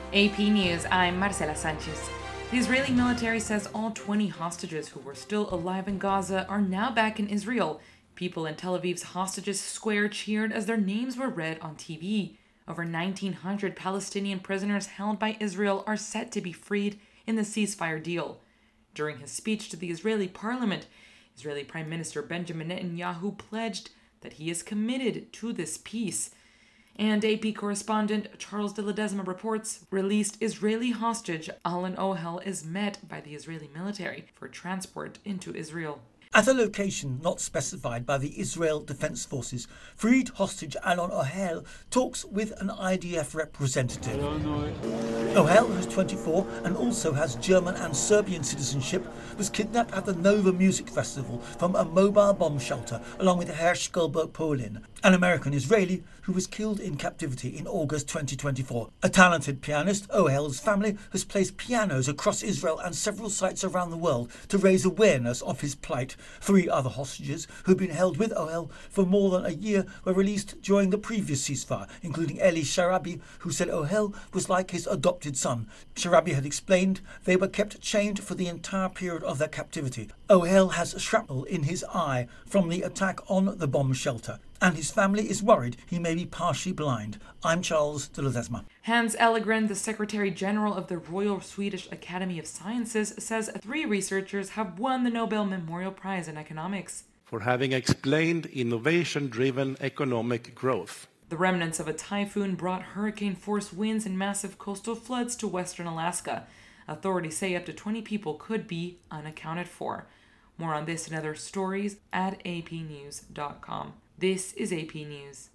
AP News, I'm Marcela Sanchez. The Israeli military says all 20 hostages who were still alive in Gaza are now back in Israel. People in Tel Aviv's hostages square cheered as their names were read on TV. Over 1,900 Palestinian prisoners held by Israel are set to be freed in the ceasefire deal. During his speech to the Israeli parliament, Israeli Prime Minister Benjamin Netanyahu pledged that he is committed to this peace. And AP correspondent Charles de Ledesma reports released Israeli hostage Alan Ohel is met by the Israeli military for transport into Israel. At a location not specified by the Israel Defense Forces, freed hostage Alon Ohel talks with an IDF representative. Ohel, who's 24 and also has German and Serbian citizenship, was kidnapped at the Nova Music Festival from a mobile bomb shelter along with Hersh Goldberg-Polin, an American-Israeli who was killed in captivity in August 2024. A talented pianist, Ohel's family has placed pianos across Israel and several sites around the world to raise awareness of his plight. 3 other hostages who'd been held with Ohel for more than a year were released during the previous ceasefire, including Eli Sharabi, who said Ohel was like his adopted son. Sharabi had explained they were kept chained for the entire period of their captivity. Ohel has shrapnel in his eye from the attack on the bomb shelter, and his family is worried he may be partially blind. I'm Charles de Ledesma. Hans Ellegren, the Secretary General of the Royal Swedish Academy of Sciences, says 3 researchers have won the Nobel Memorial Prize in Economics for having explained innovation-driven economic growth. The remnants of a typhoon brought hurricane-force winds and massive coastal floods to western Alaska. Authorities say up to 20 people could be unaccounted for. More on this and other stories at apnews.com. This is AP News.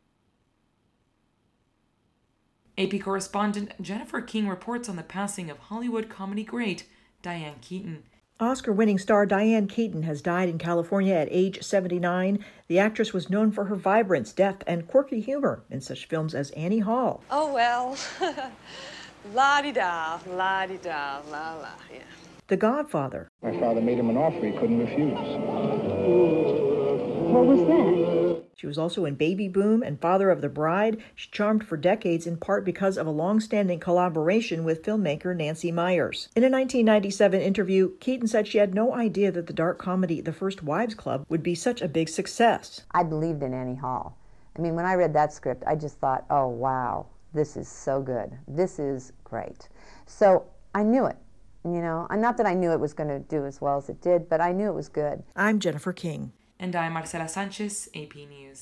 AP correspondent Jennifer King reports on the passing of Hollywood comedy great Diane Keaton. Oscar-winning star Diane Keaton has died in California at age 79. The actress was known for her vibrance, depth, and quirky humor in such films as Annie Hall. Oh, well, la-di-da, la-di-da, la-la, yeah. The Godfather. My father made him an offer he couldn't refuse. What was that? She was also in Baby Boom and Father of the Bride. She charmed for decades in part because of a long-standing collaboration with filmmaker Nancy Meyers. In a 1997 interview, Keaton said she had no idea that the dark comedy The First Wives Club would be such a big success. I believed in Annie Hall. I mean, when I read that script, I just thought, oh, wow, this is so good. This is great. So I knew it, you know. Not that I knew it was going to do as well as it did, but I knew it was good. I'm Jennifer King. And I'm Marcela Sanchez, AP News.